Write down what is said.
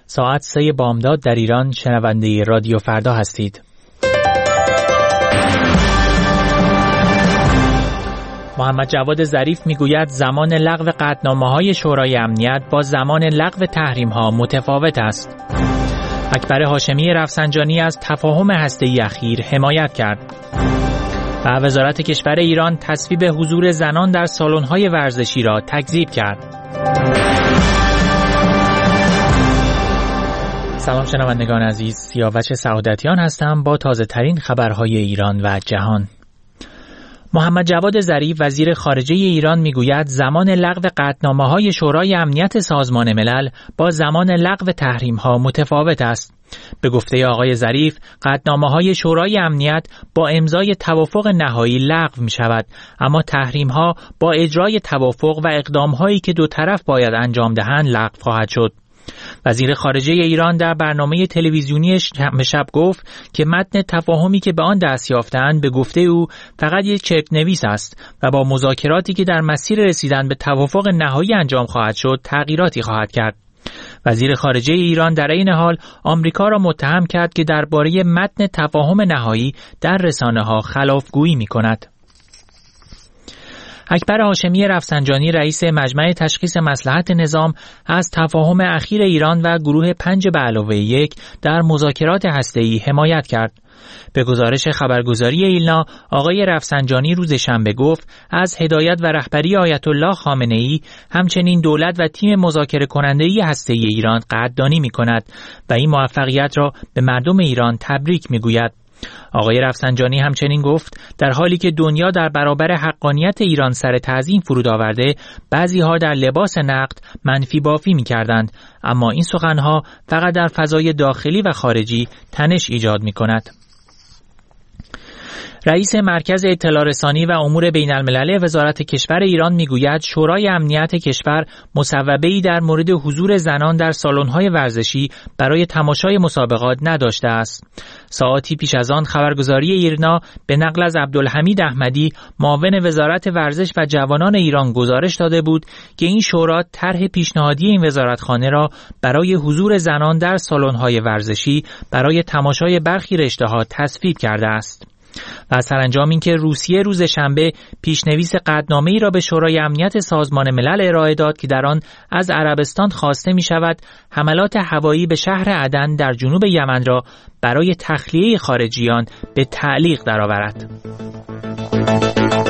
ساعت 3 بامداد در ایران. شنونده رادیو فردا هستید. محمد جواد ظریف میگوید زمان لغو قطعنامه‌های شورای امنیت با زمان لغو تحریم‌ها متفاوت است. اکبر هاشمی رفسنجانی از تفاهم هسته‌ای اخیر حمایت کرد. و وزارت کشور ایران تصویب حضور زنان در سالن‌های ورزشی را تکذیب کرد. سلام شنوندگان عزیز، سیاوش سعادتیان هستم با تازه ترین خبرهای ایران و جهان. محمد جواد ظریف وزیر خارجه ایران میگوید زمان لغو قطعنامه‌های شورای امنیت سازمان ملل با زمان لغو تحریم‌ها متفاوت است. به گفته آقای ظریف، قطعنامه‌های شورای امنیت با امضای توافق نهایی لغو می‌شود، اما تحریم‌ها با اجرای توافق و اقدام‌هایی که دو طرف باید انجام دهند لغو خواهد شد. وزیر خارجه ایران در برنامه تلویزیونی شب گفت که متن تفاهمی که به آن دست یافتند به گفته او فقط یک چرک‌نویس است و با مذاکراتی که در مسیر رسیدن به توافق نهایی انجام خواهد شد تغییراتی خواهد کرد. وزیر خارجه ایران در این حال آمریکا را متهم کرد که درباره متن تفاهم نهایی در رسانه‌ها خلافگویی می‌کند. اکبر هاشمی رفسنجانی رئیس مجمع تشخیص مصلحت نظام از تفاهم اخیر ایران و گروه 5+1 در مذاکرات هسته‌ای حمایت کرد. به گزارش خبرگزاری ایلنا، آقای رفسنجانی روز شنبه گفت از هدایت و رهبری آیت الله خامنه‌ای همچنین دولت و تیم مذاکره کننده‌ای هسته‌ای ایران قدردانی می‌کند و این موفقیت را به مردم ایران تبریک می‌گوید. آقای رفسنجانی همچنین گفت در حالی که دنیا در برابر حقانیت ایران سر تعظیم فرود آورده، بعضی‌ها در لباس نقد منفی بافی می‌کردند، اما این سخن‌ها فقط در فضای داخلی و خارجی تنش ایجاد می‌کند. رئیس مرکز اطلاع رسانی و امور بین الملل وزارت کشور ایران میگوید شورای امنیت کشور مصوبه‌ای در مورد حضور زنان در سالن‌های ورزشی برای تماشای مسابقات نداشته است. ساعاتی پیش از آن خبرگزاری ایرنا به نقل از عبدالحمید احمدی معاون وزارت ورزش و جوانان ایران گزارش داده بود که این شورا طرح پیشنهادی این وزارتخانه را برای حضور زنان در سالن‌های ورزشی برای تماشای برخی رشته‌ها تصویب کرده است. و سرانجام اینکه روسیه روز شنبه پیشنویس قطعنامه‌ای را به شورای امنیت سازمان ملل ارائه داد که در آن از عربستان خواسته می شود حملات هوایی به شهر عدن در جنوب یمن را برای تخلیه خارجیان به تعلیق درآورد.